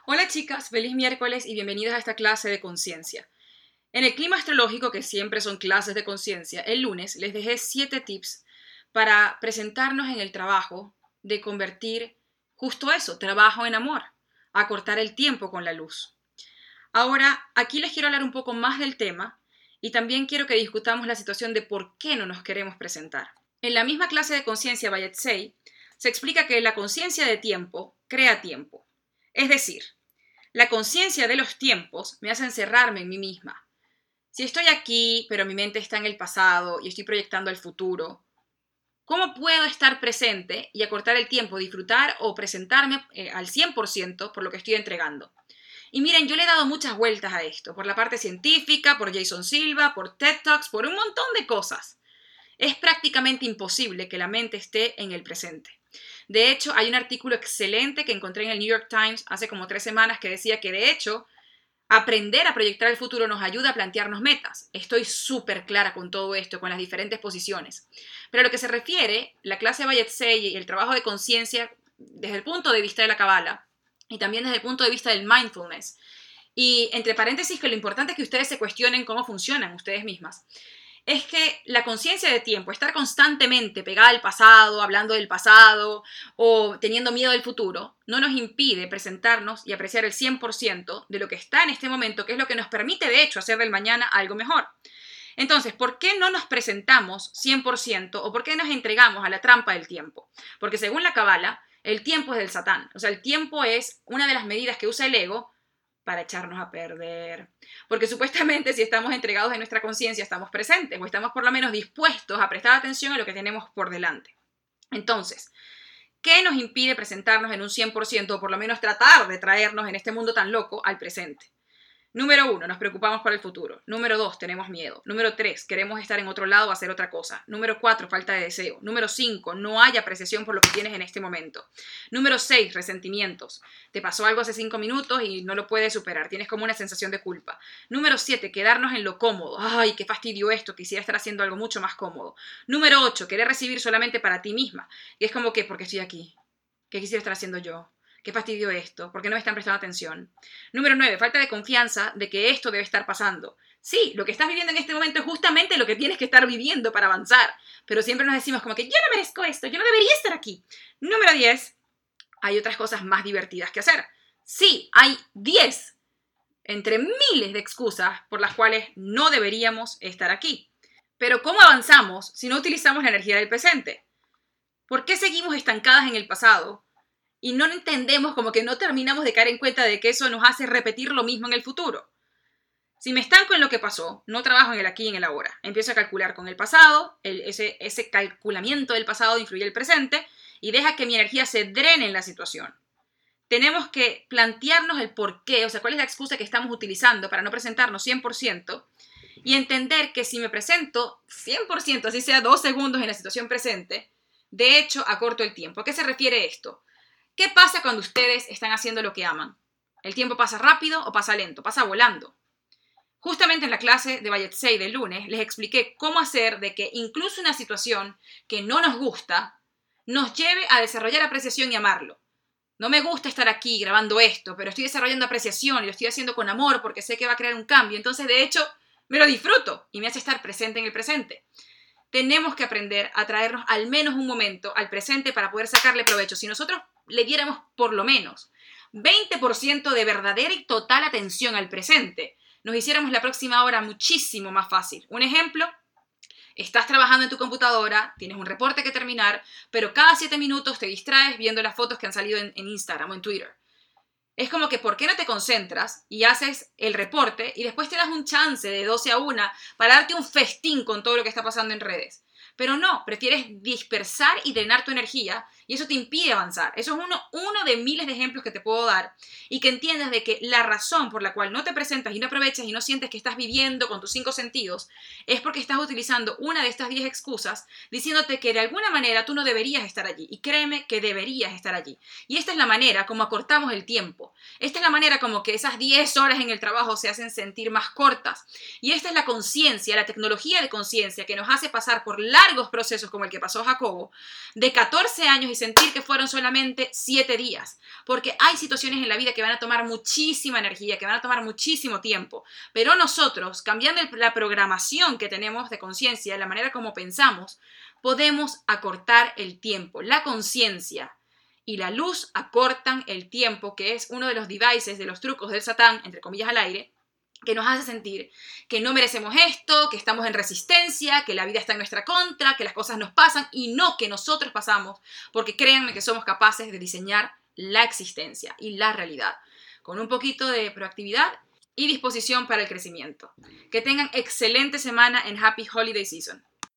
Hola chicas, feliz miércoles y bienvenidas a esta clase de conciencia. En el clima astrológico, que siempre son clases de conciencia, el lunes les dejé 7 tips para presentarnos en el trabajo de convertir justo eso, trabajo en amor, acortar el tiempo con la luz. Ahora, aquí les quiero hablar un poco más del tema y también quiero que discutamos la situación de por qué no nos queremos presentar. En la misma clase de conciencia Bayet-Sei se explica que la conciencia de tiempo crea tiempo. Es decir, la conciencia de los tiempos me hace encerrarme en mí misma. Si estoy aquí, pero mi mente está en el pasado y estoy proyectando el futuro, ¿cómo puedo estar presente y acortar el tiempo, disfrutar o presentarme al 100% por lo que estoy entregando? Y miren, yo le he dado muchas vueltas a esto, por la parte científica, por Jason Silva, por TED Talks, por un montón de cosas. Es prácticamente imposible que la mente esté en el presente. De hecho, hay un artículo excelente que encontré en el New York Times hace como 3 semanas que decía que, de hecho, aprender a proyectar el futuro nos ayuda a plantearnos metas. Estoy súper clara con todo esto, con las diferentes posiciones. Pero a lo que se refiere, la clase de Bayet-Sei y el trabajo de conciencia desde el punto de vista de la Kabbalah y también desde el punto de vista del mindfulness. Y entre paréntesis, que lo importante es que ustedes se cuestionen cómo funcionan ustedes mismas. Es que la conciencia de tiempo, estar constantemente pegada al pasado, hablando del pasado o teniendo miedo del futuro, no nos impide presentarnos y apreciar el 100% de lo que está en este momento, que es lo que nos permite, de hecho, hacer del mañana algo mejor. Entonces, ¿por qué no nos presentamos 100% o por qué nos entregamos a la trampa del tiempo? Porque según la Kabbalah, el tiempo es del Satán. O sea, el tiempo es una de las medidas que usa el ego para echarnos a perder. Porque supuestamente si estamos entregados en nuestra conciencia, estamos presentes o estamos por lo menos dispuestos a prestar atención a lo que tenemos por delante. Entonces, ¿qué nos impide presentarnos en un 100% o por lo menos tratar de traernos en este mundo tan loco al presente? Número 1, nos preocupamos por el futuro. Número 2, tenemos miedo. Número 3, queremos estar en otro lado o hacer otra cosa. Número 4, falta de deseo. Número 5, no hay apreciación por lo que tienes en este momento. Número 6, resentimientos. Te pasó algo hace 5 minutos y no lo puedes superar. Tienes como una sensación de culpa. Número 7, quedarnos en lo cómodo. Ay, qué fastidio esto, quisiera estar haciendo algo mucho más cómodo. Número 8, querer recibir solamente para ti misma. Y es como que, ¿por qué estoy aquí? ¿Qué quisiera estar haciendo yo? ¿Qué fastidio esto? ¿Por qué no me están prestando atención? Número 9, falta de confianza de que esto debe estar pasando. Sí, lo que estás viviendo en este momento es justamente lo que tienes que estar viviendo para avanzar. Pero siempre nos decimos como que yo no merezco esto, yo no debería estar aquí. Número 10, hay otras cosas más divertidas que hacer. Sí, hay 10 entre miles de excusas por las cuales no deberíamos estar aquí. Pero ¿cómo avanzamos si no utilizamos la energía del presente? ¿Por qué seguimos estancadas en el pasado? Y no entendemos, como que no terminamos de caer en cuenta de que eso nos hace repetir lo mismo en el futuro. Si me estanco en lo que pasó, no trabajo en el aquí y en el ahora. Empiezo a calcular con el pasado, ese calculamiento del pasado influye el presente y deja que mi energía se drene en la situación. Tenemos que plantearnos el por qué, o sea, cuál es la excusa que estamos utilizando para no presentarnos 100% y entender que si me presento 100%, así sea 2 segundos en la situación presente, de hecho acorto el tiempo. ¿A qué se refiere esto? ¿Qué pasa cuando ustedes están haciendo lo que aman? ¿El tiempo pasa rápido o pasa lento? Pasa volando. Justamente en la clase de Bayet-Sei del lunes les expliqué cómo hacer de que incluso una situación que no nos gusta nos lleve a desarrollar apreciación y amarlo. No me gusta estar aquí grabando esto, pero estoy desarrollando apreciación y lo estoy haciendo con amor porque sé que va a crear un cambio. Entonces, de hecho, me lo disfruto y me hace estar presente en el presente. Tenemos que aprender a traernos al menos un momento al presente para poder sacarle provecho. Si nosotros le diéramos por lo menos 20% de verdadera y total atención al presente, nos hiciéramos la próxima hora muchísimo más fácil. Un ejemplo, estás trabajando en tu computadora, tienes un reporte que terminar, pero cada 7 minutos te distraes viendo las fotos que han salido en Instagram o en Twitter. Es como que, ¿por qué no te concentras y haces el reporte y después te das un chance de 12 a 1 para darte un festín con todo lo que está pasando en redes? Pero no, prefieres dispersar y drenar tu energía y eso te impide avanzar. Eso es uno de miles de ejemplos que te puedo dar y que entiendas de que la razón por la cual no te presentas y no aprovechas y no sientes que estás viviendo con tus 5 sentidos es porque estás utilizando una de estas 10 excusas diciéndote que de alguna manera tú no deberías estar allí. Y créeme que deberías estar allí. Y esta es la manera como acortamos el tiempo. Esta es la manera como que esas 10 horas en el trabajo se hacen sentir más cortas. Y esta es la conciencia, la tecnología de conciencia que nos hace pasar por largos procesos como el que pasó Jacobo, de 14 años y sentir que fueron solamente 7 días. Porque hay situaciones en la vida que van a tomar muchísima energía, que van a tomar muchísimo tiempo. Pero nosotros, cambiando la programación que tenemos de conciencia, la manera como pensamos, podemos acortar el tiempo. La conciencia y la luz acortan el tiempo, que es uno de los devices, de los trucos del Satán, entre comillas al aire, que nos hace sentir que no merecemos esto, que estamos en resistencia, que la vida está en nuestra contra, que las cosas nos pasan y no que nosotros pasamos, porque créanme que somos capaces de diseñar la existencia y la realidad, con un poquito de proactividad y disposición para el crecimiento. Que tengan excelente semana en Happy Holiday Season.